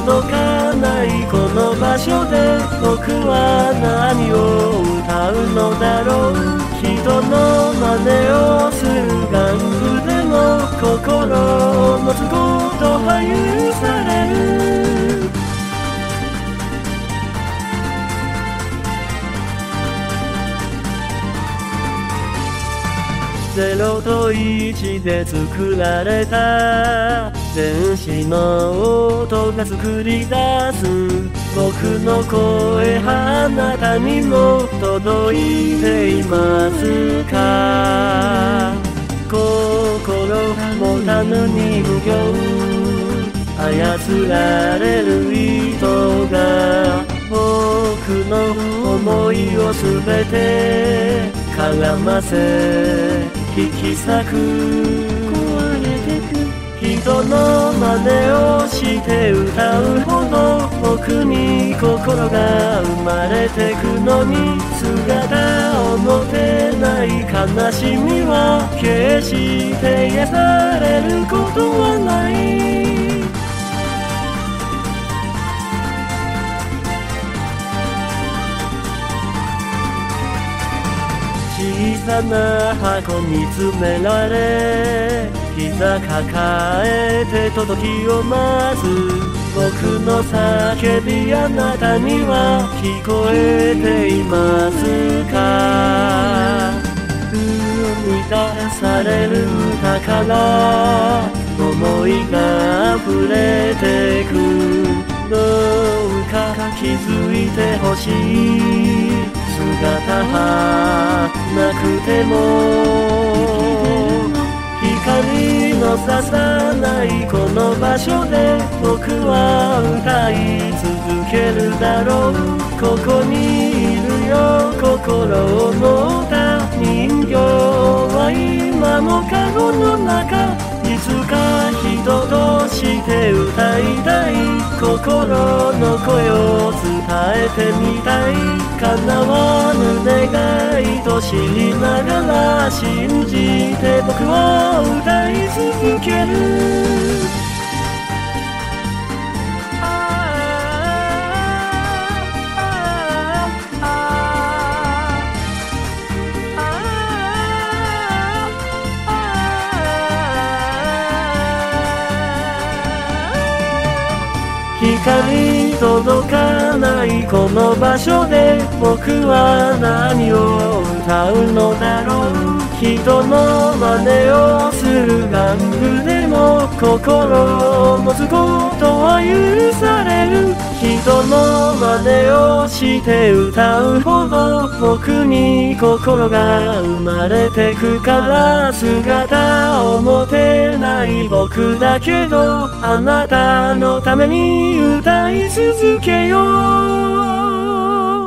届かないこの場所で僕は何を歌うのだろう。人の真似をする玩具でも心を持つことは許される。0と1で作られた電子の音が作り出す僕の声、あなたにも届いていますか。心持たぬ人形、操られる糸が僕の想いをすべて絡ませ引き裂く。壊れてく人の真似をして歌うほど僕に心が生まれてくのに、姿を持てない悲しみは決して癒されることはない。小さな箱に詰められ膝抱えて届きを待つ僕の叫び、あなたには聞こえていますか。生み出される歌から思いが溢れてく。どうか気づいてほしい姿はなくても、光の差さないこの場所で僕は歌い続けるだろう。ここにいるよ心を持った人形は今もカゴの中、いつか人として歌いたい。心の声を伝えてみたい。叶わぬ願いと知りながら信じて僕は歌い続ける。光届かないこの場所で僕は何を歌うのだろう。人の真似をする玩具でも心を持つことは許される。人の真似をして歌うほど僕に心が生まれてくから、姿を持てない僕だけどあなたのために歌い続けよう。